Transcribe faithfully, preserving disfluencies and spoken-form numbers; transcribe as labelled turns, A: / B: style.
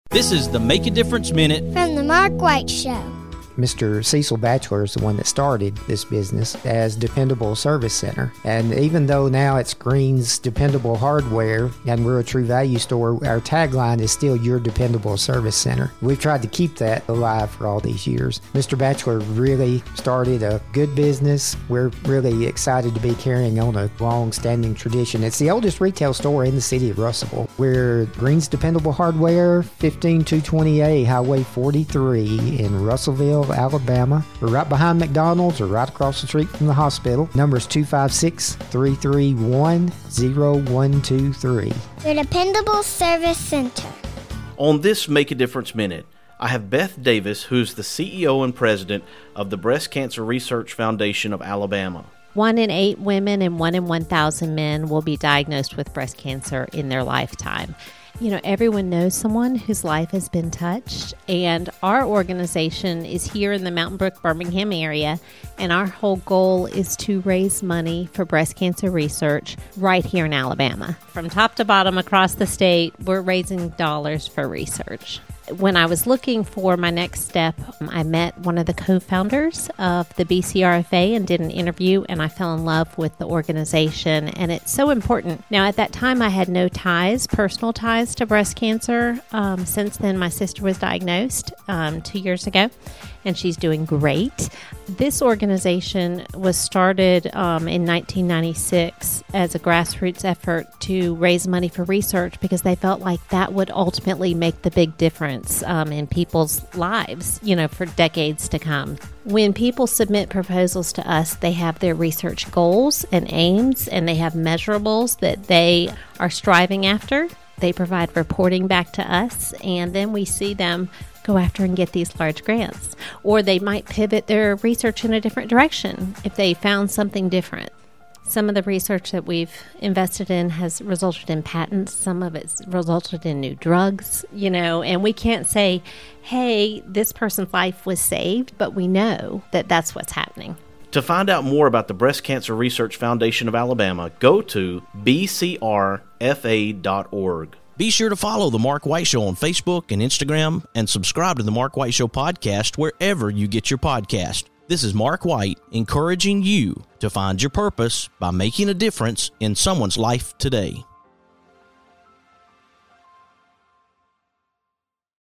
A: This is the Make a Difference Minute
B: from the Mark White Show.
C: Mister Cecil Batchelor is the one that started this business as Dependable Service Center. And even though now it's Green's Dependable Hardware and we're a True Value store, our tagline is still Your Dependable Service Center. We've tried to keep that alive for all these years. Mister Batchelor really started a good business. We're really excited to be carrying on a long-standing tradition. It's the oldest retail store in the city of Russellville. We're Green's Dependable Hardware, fifteen two twenty A Highway forty-three in Russellville, Alabama. We're right behind McDonald's or right across the street from the hospital. Number is two five six, three three one, zero one two three.
B: Your Dependable Service Center.
D: On this Make a Difference Minute, I have Beth Davis, who's the C E O and president of the Breast Cancer Research Foundation of Alabama.
E: One in eight women and one in one thousand men will be diagnosed with breast cancer in their lifetime. You know, everyone knows someone whose life has been touched, and our organization is here in the Mountain Brook, Birmingham area, and our whole goal is to raise money for breast cancer research right here in Alabama. From top to bottom across the state, we're raising dollars for research. When I was looking for my next step, I met one of the co-founders of the B C R F A and did an interview, and I fell in love with the organization, and it's so important. Now, at that time, I had no ties, personal ties to breast cancer. Um, since then, my sister was diagnosed um, two years ago, and she's doing great. This organization was started um, in nineteen ninety-six as a grassroots effort to raise money for research because they felt like that would ultimately make the big difference um, in people's lives, you know, for decades to come. When people submit proposals to us, they have their research goals and aims, and they have measurables that they are striving after. They provide reporting back to us, and then we see them go after and get these large grants. Or they might pivot their research in a different direction if they found something different. Some of the research that we've invested in has resulted in patents. Some of it's resulted in new drugs, you know, and we can't say, hey, this person's life was saved, but we know that that's what's happening.
D: To find out more about the Breast Cancer Research Foundation of Alabama, go to b c r f a dot org.
A: Be sure to follow The Mark White Show on Facebook and Instagram, and subscribe to The Mark White Show podcast wherever you get your podcast. This is Mark White, encouraging you to find your purpose by making a difference in someone's life today.